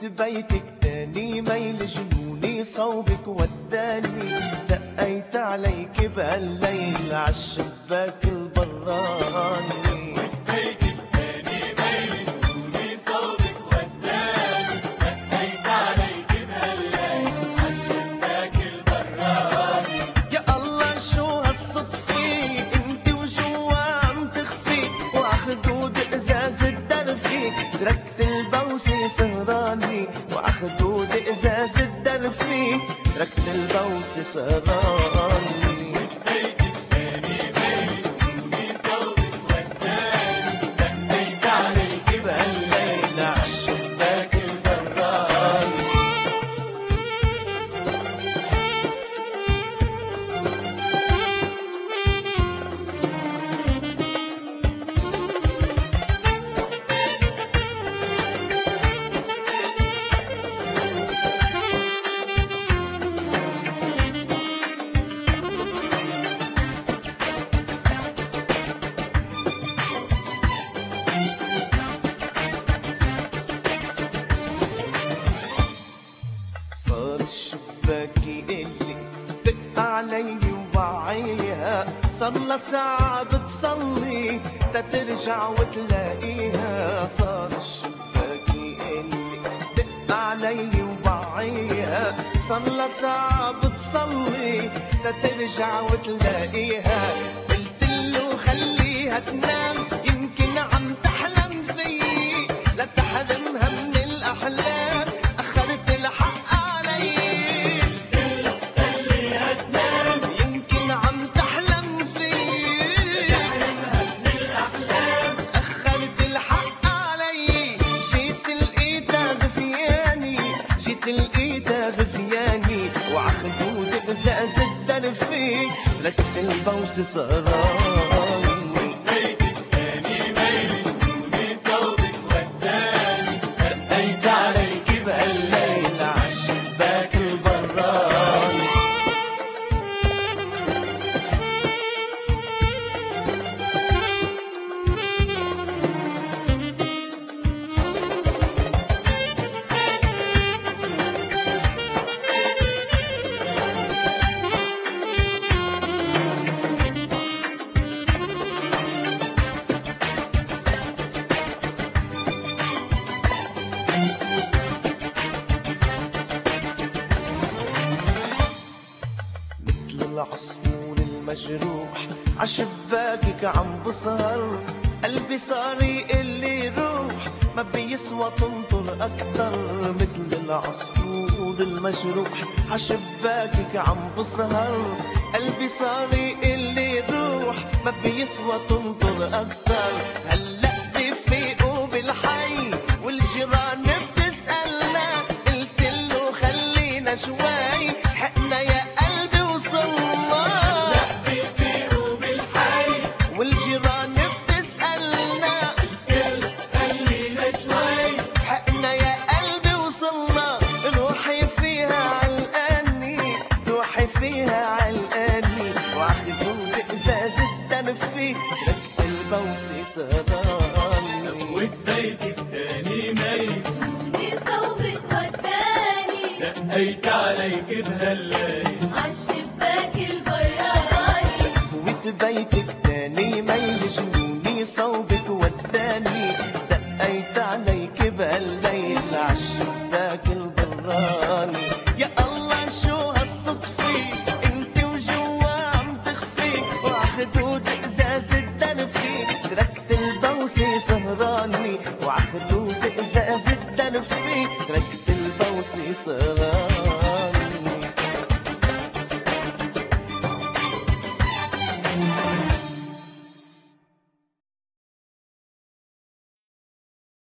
قهوة بيتك تاني ميل جنوني صوبك وداني، دقيت عليك بهالليل عالشباك البراني. بيتك تاني ميل جنوني صوبك وداني، دقيت عليك بهالليل عالشباك البراني. يا الله شو هالصدفة انت وجوا عم تخفي، وعخدود ازاز الدرفي تركت البوسة سهراني، وعخدود ازاز الدرفي تركت البوسة سهراني. بيتك تاني ميل جنوني صوبك وداني، دقيت عليك بهالليل عالشباك البراني. صار الشباك يقلي دق علي وبعيها، صار ساعة بتصلي تترجع وتلاقيها. صار الشباك يقلي دق علي وبعيها، صار ساعة بتصلي تترجع وتلاقيها. قلتله خليها تنام يمكن عم تحلم فيي، لا تحرمها من الأحلام أخرت الحق علي. خليها تنام يمكن عم تحلم فيي، من الأحلام. أخرت الحق علي. جيت لقيتها غفياني، جيت لقيتها غفياني، وعخدود ازاز الدرفي ركت البوسة سهراني. بيتك تاني ميل جنوني صوبك وداني، دقيت عليك بهالليل عالشباك البراني. مثل العصفور المجروح عشباكك عم بسهر، قلبي صار يقلي روح ما بيسوى تنطر أكتر. مثل العصفور المجروح عشباكك عم بسهر، قلبي صار يقلي روح ما بيسوى تنطر أكتر. هلأ بفيقوا بالحي والجيران بتسألنا، قلتله خلينا شوي حقنا يا قلبي وصلنا. بيفيقوا بالحي والجيران بتسألنا، خلينا شوي حقنا يا قلبي وصلنا. روحي فيها علقاني، روحي فيها علقاني، وعخدود ازاز الدنفي ركت البوسة سهراني. قهوة بيتك تاني ميل جنوني صوبك وداني، دقيت عليك بهالليل عالشباك البراني. قهوة بيتك تاني ميل جنوني صوبك وداني، دقيت عليك بهالليل عالشباك البراني. يا الله شو هالصدفة انت وجوا عم تخفي، وعخدود ازاز الدنفي تركت البوسة سهراني، وعخدود ازاز الدنفي تركت البوسة سهراني.